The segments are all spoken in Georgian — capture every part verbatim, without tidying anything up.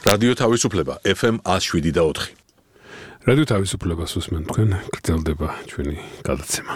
რადიო თავისუფლება F M one oh seven და four. რადიო თავისუფლებას უსმენთ თქვენ, გრძელდება ჩვენი გადაცემა.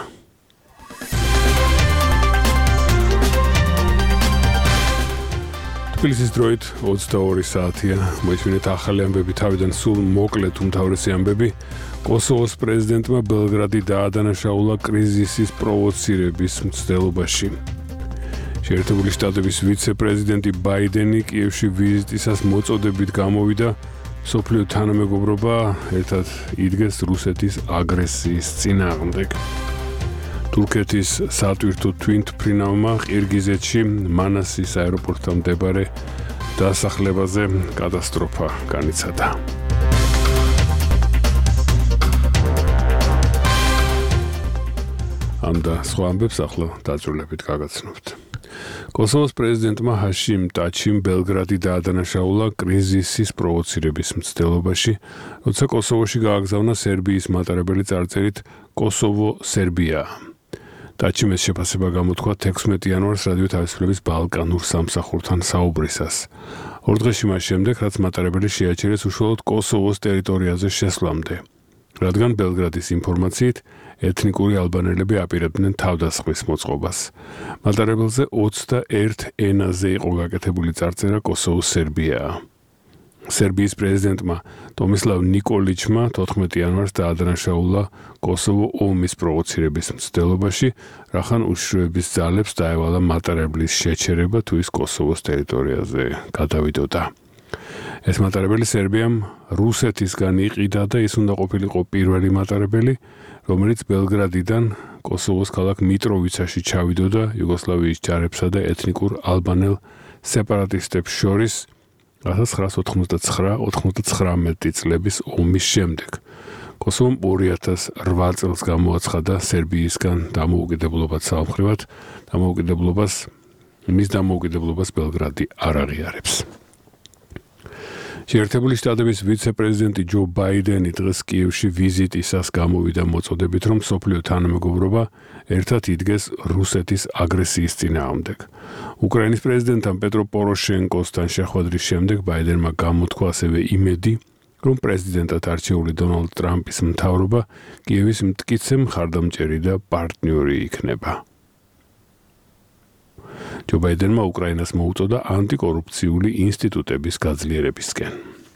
თბილისის დროით ოცდაორი საათია, მოისმინეთ ახალი ამბები თავიდან სულ მოკლედ უმთავრესი ამბები. კოსოვოს პრეზიდენტმა ბელგრადი დაადანაშაულა კრიზისის პროვოცირების მცდელობაში. შეერთებული შტატების ვიცე-პრეზიდენტი ბაიდენი კიევში ვიზიტისას მოწოდებით გამოვიდა. მსოფლიო თანამეგობრობა ერთად იდგეს რუსეთის აგრესიის წინააღმდეგ. თურქეთის სატვირთო თვითმფრინავმა ყირგიზეთში მანასის აეროპორტთან მდებარე დასახლებაზე კატასტროფა განიცადა. ამ და სხვა ამბებს ახლა დაწვრილებით გაგაცნობთ. კოსოვოს პრეზიდენტმა ჰაშიმ ტაჩიმ ბელგრადი დაადანაშაულა კრიზისის პროვოცირების მცდელობაში, როცა კოსოვოში გააგზავნა სერბიის მატარებელი წარწერით კოსოვო სერბია. ტაჩიმ ეს შეფასება გამოთქვა თექვსმეტი იანვარს რადიო თავისუფლების ბალკანურ სამსახურთან საუბრისას. ორ დღეში მას შემდეგ, რაც მატარებელი შეაჩერეს უშუალოდ კოსოვოს ტერიტორიაზე შესვლამდე. რადგან ბელგრადის ინფორმაციით ეთნიკური ალბანელები აპირებდნენ თავდასხმის მოწყობას. მატარებელზე ოცდაერთ ენაზე იყო გაკეთებული წარწერა კოსოვო სერბია. სერბიის პრეზიდენტმა ტომისლავ ნიკოლიჩმა თოთხმეტი იანვარს დაადანაშაულა კოსოვო ომის პროვოცირების მცდელობაში, რახან უშიშროების ძალებს დაევალა მატარებლის შეჩერება თუ ის კოსოვოს ტერიტორიაზე გადავიდოდა. ეს მატარებელი სერბიამ რუსეთისგან იყიდა და ის უნდა ყოფილიყო პირველი მატარებელი, რომელიც ბელგრადიდან კოსოვოს ქალაქ მიტროვიცაში ჩავიდოდა იუგოსლავიის ჯარებსა და ეთნიკურ ალბანელ სეპარატისტებს შორის ათას ცხრაას ოთხმოცდაცხრა ოთხმოცდათხრამეტი წლების ომის შემდეგ. კოსოვომ ორი ათას რვა წელს გამოაცხადა სერბიისგან დამოუკიდებლობად სამხრივად, დამოუკიდებლობას მის დამოუკიდებლობას ბელგრადი არ აღიარებს. შეერთებული შტატების ვიცე-პრეზიდენტი ჯო ბაიდენი დღეს კიევში ვიზიტისას გამოვიდა მოწოდებით, რომ მსოფლიო თანამეგობრობა ერთად იდგეს რუსეთის აგრესიის წინააღმდეგ. უკრაინის პრეზიდენტთან პეტრო პოროშენკოსთან შეხვედრის შემდეგ ბაიდენმა გამოთქვა ასევე იმედი, რომ პრეზიდენტად არჩეული დონალდ ტრამპის მთავრობა კიევის მტკიცე მხარდამჭერი და პარტნიორი იქნება. ჯო ბაიდენმა უკრაინას მოუწოდა ანტიკორუფციული ინსტიტუტების გაძლიერებისკენ.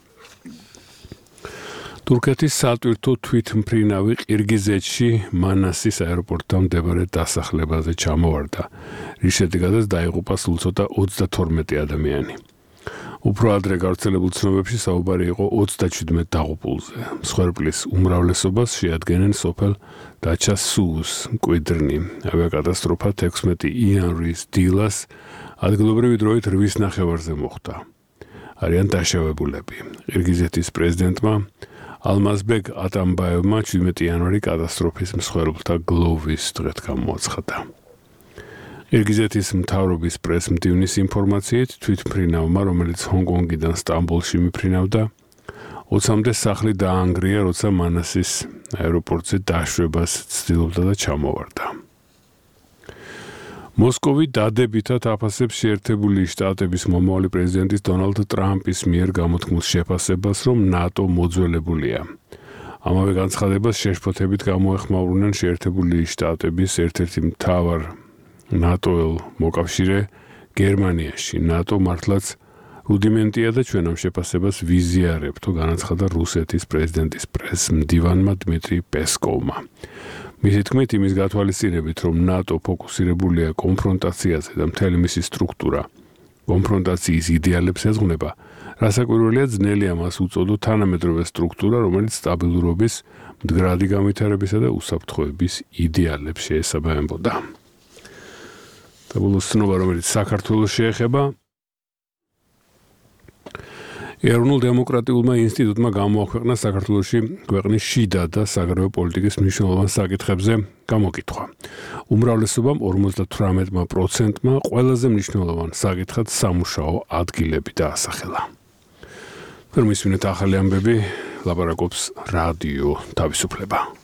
თურქეთის სატვირთო თვითმფრინავი ყირგიზეთში მანასის აეროპორტთან მდებარე დასახლებაზე ჩამოვარდა, რის შედეგადაც დაიღუპა სულ ცოტა ოცდათორმეტი ადამიანი. უფრო ადრე გავრცელებულ ცნობებში საუბარი იყო ოცდაჩვიდმეტ დაღუპულზე. მსხვერპლის უმრავლესობას შეადგენენ სოფელ დაჩა-სუუს მკვიდრნი. ავიაკატასტროფა თექვსმეტი იანვრის დილას ადგილობრივი დროით რვის ნახევარზე მოხდა. არიან დაშავებულები. ყირგიზეთის პრეზიდენტმა ალმაზბეგ ატამბაევმა შვიდმეტი იანვარი კატასტროფის მსხვერპლთა გლოვის დღედ გამოაცხადა. ყირგიზეთის მთავრობის პრესმდივნის ინფორმაციით თვითმფრინავმა, რომელიც ჰონგ-კონგიდან სტამბოლში მიფრინავდა, ოცამდე სახლი დაანგრია, როცა მანასის აეროპორტზე დაშვებას ცდილობდა და ჩამოვარდა. მოსკოვი დადებითად აფასებს შეერთებული შტატების მომავალი პრეზიდენტის დონალდ ტრამპის მიერ გამოთქმულ შეფასებას, რომ ნატო მოძველებულია. ამავე განცხადებას შეშფოთებით გამოეხმაურნენ შეერთებული შტატების ერთ-ერთი მთავარ ნატოელ მოკავშირე გერმანიაში. ნატო მართლაც რუდიმენტია და ჩვენ ამ შეფასებას ვიზიარებთ, განაცხადა რუსეთის პრეზიდენტის პრესმდივანმა დმიტრი პესკოვმა. მისი თქმით, იმის გათვალისწინებით, რომ ნატო ფოკუსირებულია კონფრონტაციაზე და მთელი მისი სტრუქტურა კონფრონტაციის იდეალებს ეძღვნება, რასაკვირველია ძნელია მას უწოდო თანამედროვე სტრუქტურა, რომელიც სტაბილურობის, მდგრადი განვითარებისა და უსაფრთხოების იდეალებს შეესაბამებოდა. საბოლოო ცნობა, რომელიც საქართველოს შეეხება, ეროვნულ დემოკრატიულმა ინსტიტუტმა გამოაქვეყნა საქართველოში ქვეყნის შიდა და საგარეო პოლიტიკის მნიშვნელოვან საკითხებზე გამოკითხვა. უმრავლესობამ ორმოცდათვრამეტი პროცენტმა ყველაზე მნიშვნელოვან საკითხად სამუშაო ადგილები დაასახელა. ფერმისმინეთ ახალი ამბები, ლაპარაკობს რადიო თავისუფლება.